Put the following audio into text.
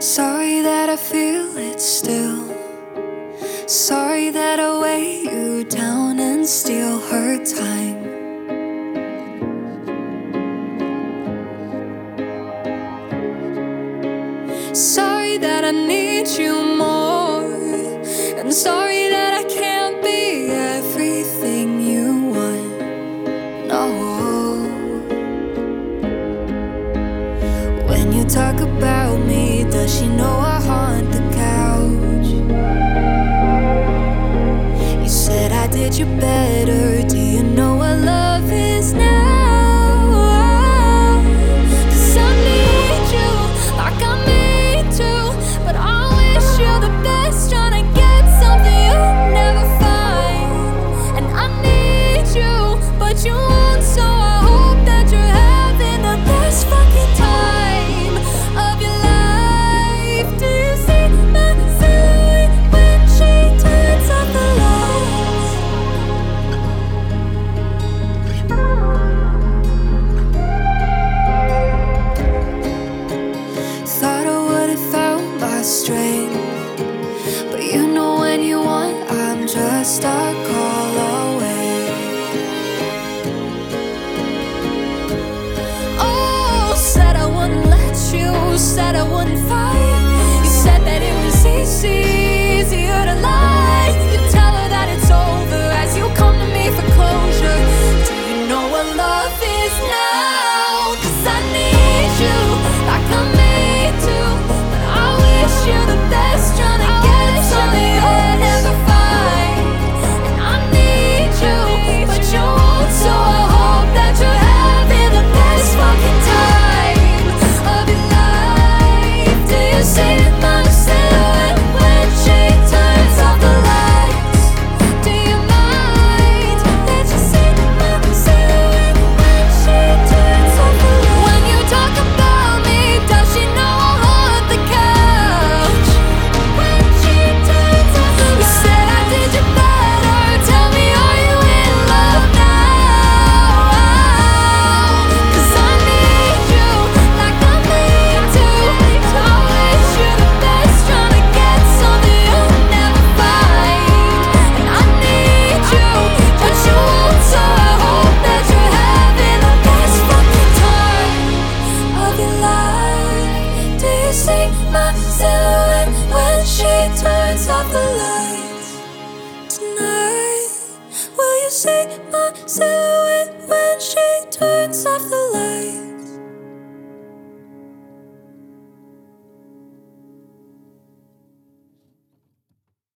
Sorry that I feel it still. Sorry that I weigh you down and steal her time. Sorry that I need you more, and sorry that I can't be everything you want. No. When you talk about me, does she know I haunt the couch? You said I did you better. Do you know what love is now? But you won't, so I hope that you're having the best fucking time of your life. Do you see my silhouette when she turns off the lights? Thought I would've found my strength, but you know when you want, I'm just a call away. You said I wouldn't fight. You said that it was easier to lie. You tell her that it's over as you come to me for closure. Do you know what love is now? 'Cause I need you like I made to, but I wish you the best, trying to get something you'll never find. And I need you, but you won't, so I hope that you're having the best fucking time. See my silhouette when she turns off the lights. Do you mind? Did you see my silhouette when she turns off the lights? When you talk about me, does she know I haunt the couch? When she turns off the lights. You said I did you better. Tell me, are you in love now? 'Cause I need you like I need to. You're the best, trying to get something you'll never find. And I need you, but you won't, so I hope that you're having the best fucking time of your life. Do you see my silhouette when she turns off the lights tonight? Will you see my silhouette when she turns off the lights?